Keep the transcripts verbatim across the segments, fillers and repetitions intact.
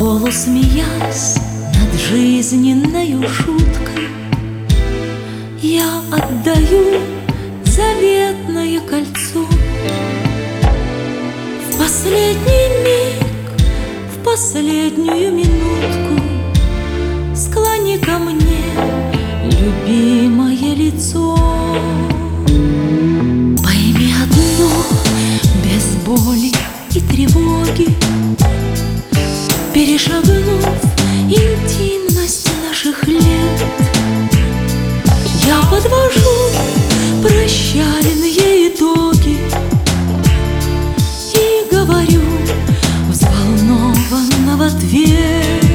Полусмеясь над жизненною шуткой, я отдаю заветное кольцо. В последний миг, в последнюю минутку склони ко мне любимое лицо. Пойми одно, без боли и тревоги, перешагнув интимность наших лет, я подвожу прощальные итоги и говорю взволнованно в ответ: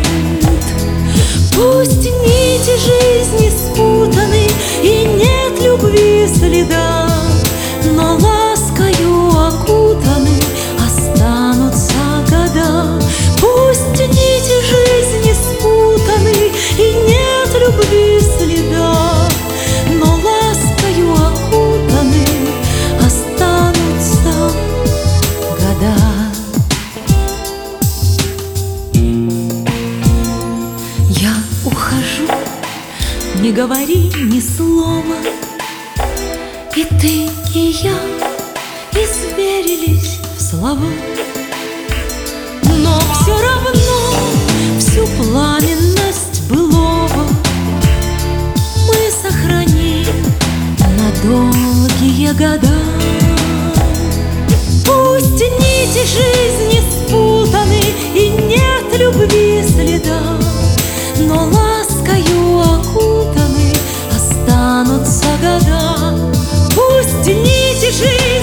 пусть нити жизни спутаны и нет любви следа, но ласкою окутаны останутся года. Пусть нити жизни спутаны и нет любви следа, но ласкою окутаны останутся года. Я ухожу, не говори ни слова, и ты, и я изверились в слова. Но все равно всю пламенность былого мы сохраним на долгие года. Пусть нити жизни спутаны и нет любви следа, но ласкою окутаны останутся года. Пусть нити жизни